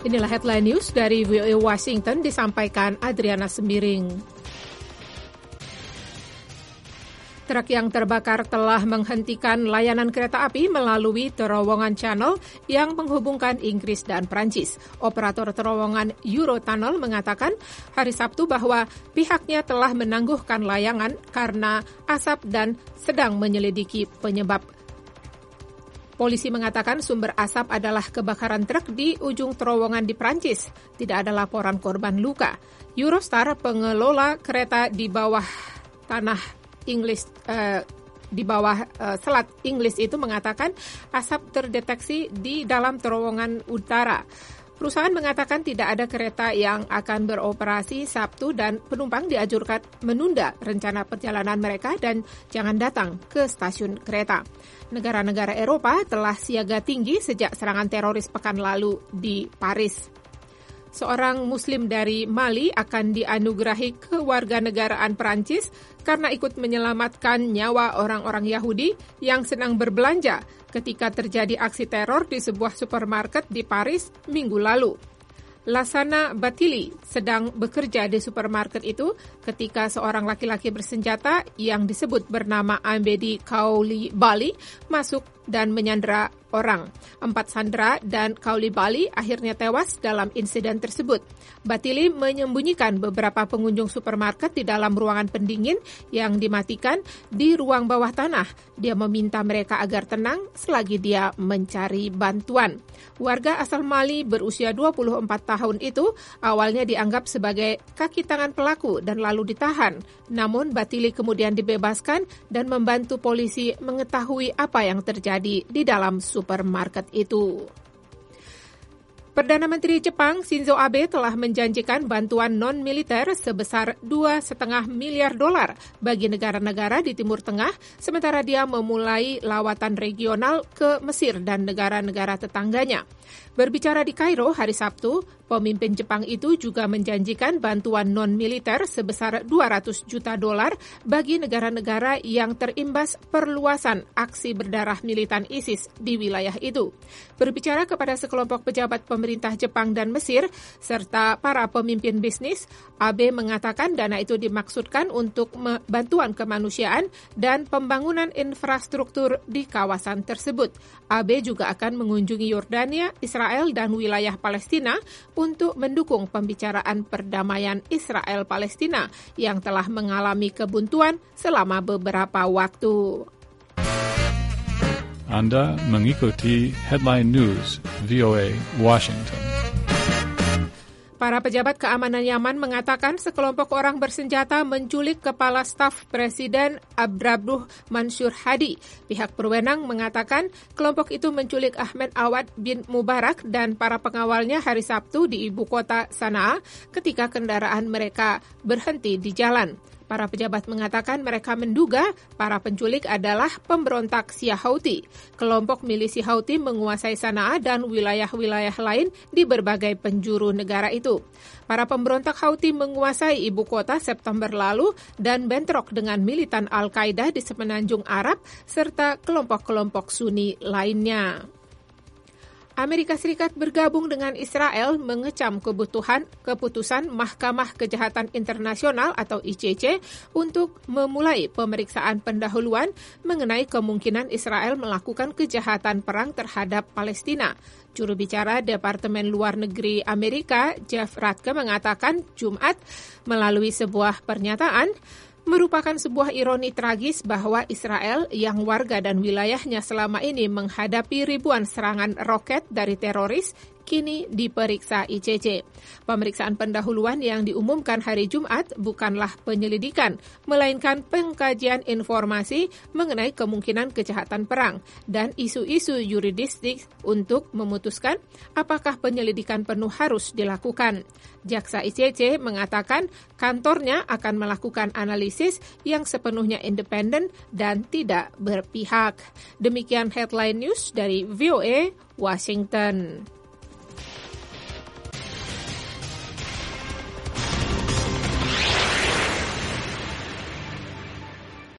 Inilah headline news dari VOA Washington disampaikan Adriana Sembiring. Truk yang terbakar telah menghentikan layanan kereta api melalui terowongan Channel yang menghubungkan Inggris dan Prancis. Operator terowongan Eurotunnel mengatakan hari Sabtu bahwa pihaknya telah menangguhkan layanan karena asap dan sedang menyelidiki penyebab. Polisi mengatakan sumber asap adalah kebakaran truk di ujung terowongan di Prancis. Tidak ada laporan korban luka. Eurostar, pengelola kereta di bawah tanah Inggris di bawah Selat Inggris itu mengatakan asap terdeteksi di dalam terowongan utara. Perusahaan mengatakan tidak ada kereta yang akan beroperasi Sabtu dan penumpang dianjurkan menunda rencana perjalanan mereka dan jangan datang ke stasiun kereta. Negara-negara Eropa telah siaga tinggi sejak serangan teroris pekan lalu di Paris. Seorang Muslim dari Mali akan dianugerahi kewarganegaraan Perancis karena ikut menyelamatkan nyawa orang-orang Yahudi yang sedang berbelanja ketika terjadi aksi teror di sebuah supermarket di Paris minggu lalu. Lassana Batili sedang bekerja di supermarket itu ketika seorang laki-laki bersenjata yang disebut bernama Ambedi Coulibaly masuk dan menyandera orang. 4 sandera dan Coulibaly akhirnya tewas dalam insiden tersebut. Batili menyembunyikan beberapa pengunjung supermarket di dalam ruangan pendingin yang dimatikan di ruang bawah tanah. Dia meminta mereka agar tenang selagi dia mencari bantuan. Warga asal Mali berusia 24 tahun itu awalnya dianggap sebagai kaki tangan pelaku dan lalu ditahan. Namun Batili kemudian dibebaskan dan membantu polisi mengetahui apa yang terjadi di dalam supermarket itu. Perdana Menteri Jepang Shinzo Abe telah menjanjikan bantuan non-militer sebesar $2,5 miliar bagi negara-negara di Timur Tengah, sementara dia memulai lawatan regional ke Mesir dan negara-negara tetangganya. Berbicara di Kairo hari Sabtu, pemimpin Jepang itu juga menjanjikan bantuan non-militer sebesar $200 juta bagi negara-negara yang terimbas perluasan aksi berdarah militan ISIS di wilayah itu. Berbicara kepada sekelompok pejabat pemerintah Jepang dan Mesir, serta para pemimpin bisnis, Abe mengatakan dana itu dimaksudkan untuk bantuan kemanusiaan dan pembangunan infrastruktur di kawasan tersebut. Abe juga akan mengunjungi Yordania, Israel, dan wilayah Palestina untuk mendukung pembicaraan perdamaian Israel-Palestina yang telah mengalami kebuntuan selama beberapa waktu. Anda mengikuti Headline News VOA Washington. Para pejabat keamanan Yaman mengatakan sekelompok orang bersenjata menculik Kepala Staf Presiden Abdrabbuh Mansur Hadi. Pihak berwenang mengatakan kelompok itu menculik Ahmed Awad bin Mubarak dan para pengawalnya hari Sabtu di ibu kota Sanaa ketika kendaraan mereka berhenti di jalan. Para pejabat mengatakan mereka menduga para penculik adalah pemberontak Syiah Houthi. Kelompok milisi Houthi menguasai Sanaa dan wilayah-wilayah lain di berbagai penjuru negara itu. Para pemberontak Houthi menguasai ibu kota September lalu dan bentrok dengan militan Al-Qaeda di Semenanjung Arab serta kelompok-kelompok Sunni lainnya. Amerika Serikat bergabung dengan Israel mengecam keputusan Mahkamah Kejahatan Internasional atau ICC untuk memulai pemeriksaan pendahuluan mengenai kemungkinan Israel melakukan kejahatan perang terhadap Palestina. Juru bicara Departemen Luar Negeri Amerika, Jeff Ratke, mengatakan Jumat melalui sebuah pernyataan, merupakan sebuah ironi tragis bahwa Israel yang warga dan wilayahnya selama ini menghadapi ribuan serangan roket dari teroris kini diperiksa ICC. Pemeriksaan pendahuluan yang diumumkan hari Jumat bukanlah penyelidikan, melainkan pengkajian informasi mengenai kemungkinan kejahatan perang dan isu-isu yuridistik untuk memutuskan apakah penyelidikan penuh harus dilakukan. Jaksa ICC mengatakan kantornya akan melakukan analisis yang sepenuhnya independen dan tidak berpihak. Demikian Headline News dari VOA Washington.